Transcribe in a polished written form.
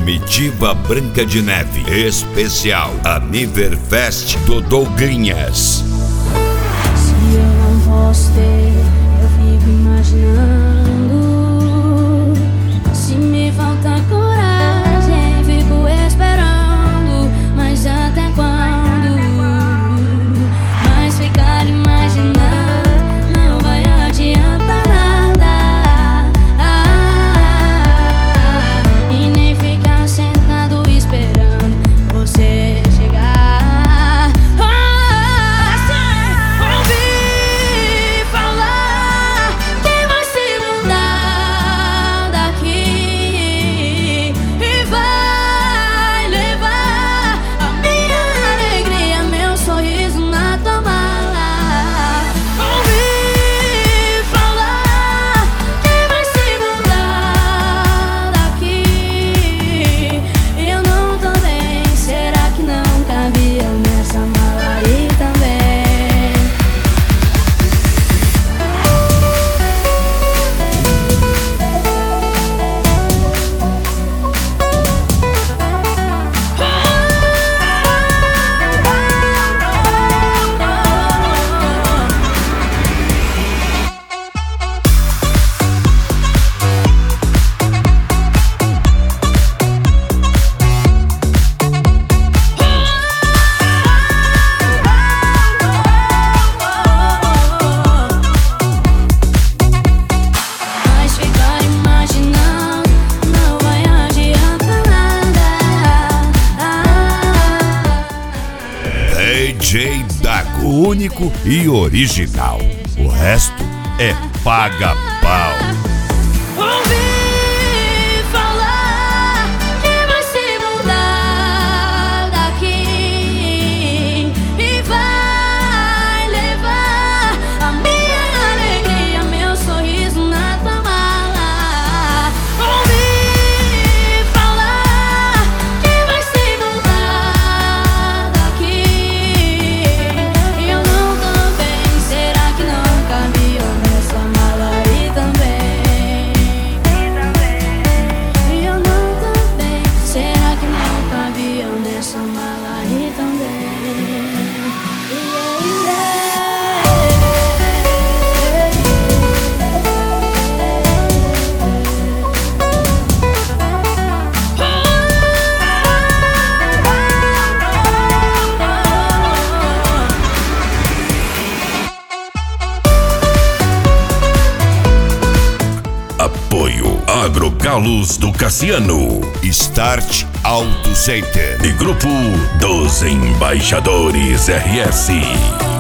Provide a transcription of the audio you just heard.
Comitiva Branca de Neve, especial Aniverfest do Douglinhas. Se eu não posso ter, eu fico imaginando. Se me falta coragem, fico esperando. Mas até quando? Mas ficar imaginando não vai adiantar nada. E nem ficar sentado esperando você chegar. Ouvi falar que vai se mudar daqui e vai levar a minha alegria, meu sorriso na tua mala. Ouvi falar que vai se mudar daqui e eu não tô bem. Será que não cabia nessa mala aí também? Mas ficar imaginando não vai adiantar nada. DJ Dago, único e original. O resto é paga-pau. Ouvi falar que vai se mudar daqui e vai levar a minha alegria, meu sorriso na tua mala. Ouvi falar que vai se mudar daqui e eu não tô bem. Será que não cabia nessa mala aí também? E eu não tô bem. Será que não cabia nessa mala aí também? Apoio Agrogalos do Cassiano Start Auto Center e Grupo dos Embaixadores RS.